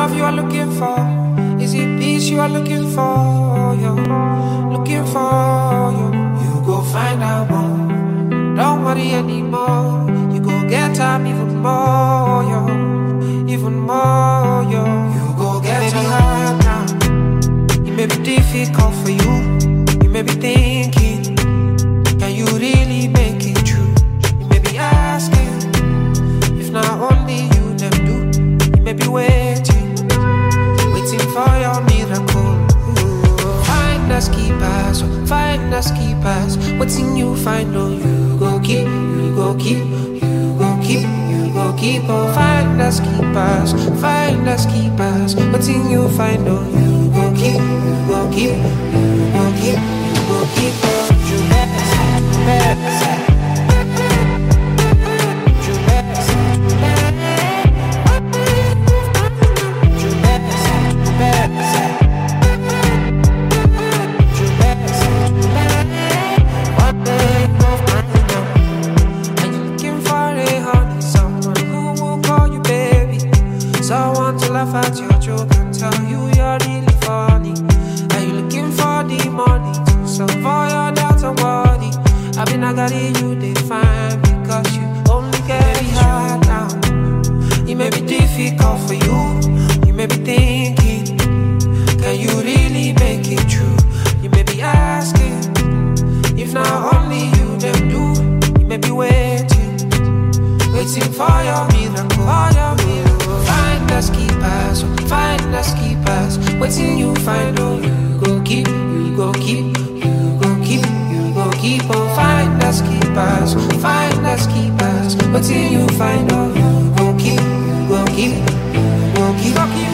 love you are looking for? Is it peace you are looking for? Yo, looking for you. You go find out more. Don't worry anymore. You go get time even more, yo, even more, yo. You go get time hard now. It may be difficult for you. You may be thinking, can you really make it true? You may be asking, if not only you them do. You may be waiting for your miracle. Find us keepers, find us keepers. What's in you find, oh, you go keep, you go keep, you go keep, you go keep. Oh, find us keepers, find us keepers. What's in you find, oh, you go keep, you go keep, you go keep, you go keep. Oh, you better. At your joke and tell you you're really funny. Are you looking for the money to solve all your doubts and worry? I've been agony you define because you only get it hard now. It may be difficult for you. You may be thinking, can you really make it true? You may be asking, if not only you them do. You may be waiting for your miracle, for your miracle. Find us keepers, find us keepers. What's in you find, oh, you go keep, you go keep, you go keep, you go keep. Oh, find us keepers, find us keepers. What's in you find, oh, you go keep, you go keep, you go keep.